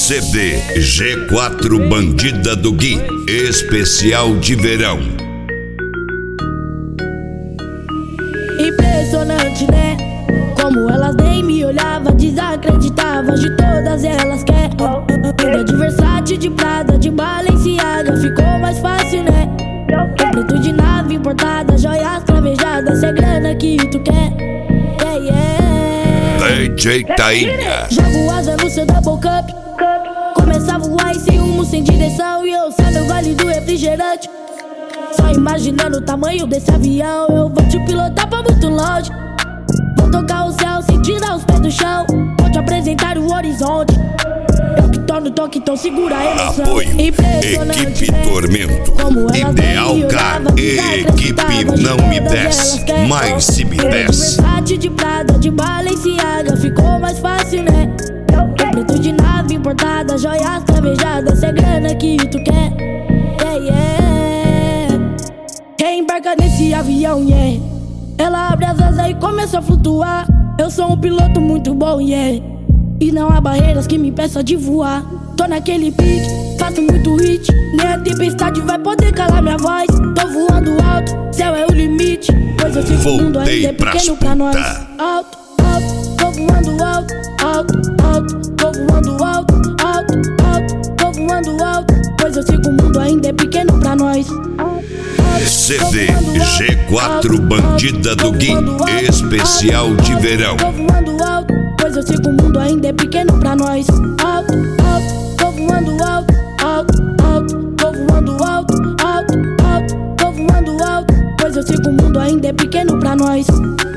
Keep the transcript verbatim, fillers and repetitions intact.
C D G quatro Bandida do Gui, especial de verão. Impressionante, né? Como elas nem me olhavam, desacreditavam. De todas elas quer toda de Versace, de Prada, de Balenciaga. Ficou mais fácil, né? Preto de nave importada, joias cravejadas. É grana que tu quer, yeah, yeah. D J Tainha. Jogo asa no seu double cup. Começa a voar sem rumo, sem direção. E eu saio no vale do refrigerante. Só imaginando o tamanho desse avião. Eu vou te pilotar pra muito longe. Vou tocar o céu sem tirar os pés do chão. Vou te apresentar o horizonte. Eu que torno o toque, então segura a emoção. Apoio, equipe né? Tormento, Ideal Car e equipe Não Me Desce, mas se me desce. De Versace, de Prada, de Balenciaga. Ficou mais fácil, né? Preto de nave importada, joias cravejadas. É grana que tu quer, yeah, yeah. Quem embarca nesse avião, yeah. Ela abre as asas e começa a flutuar. Eu sou um piloto muito bom, yeah. E não há barreiras que me impeçam de voar. Tô naquele pique, faço muito hit. Nem a tempestade vai poder calar minha voz. Tô voando alto, céu é o limite. Pois eu sei que o mundo ainda é pequeno pra nós. Alto, alto, tô voando alto, alto, alto. Tô voando alto, alto, alto. Tô voando alto, pois eu sei que o mundo ainda é pequeno pra nós. C D G quatro Bandida do Gui, especial de verão. Tô voando alto, pois eu sei que o mundo ainda é pequeno pra nós. Alto, alto, tô voando alto, alto, alto. Tô voando alto, alto, alto. Tô voando alto, pois eu sei que o mundo ainda é pequeno pra nós.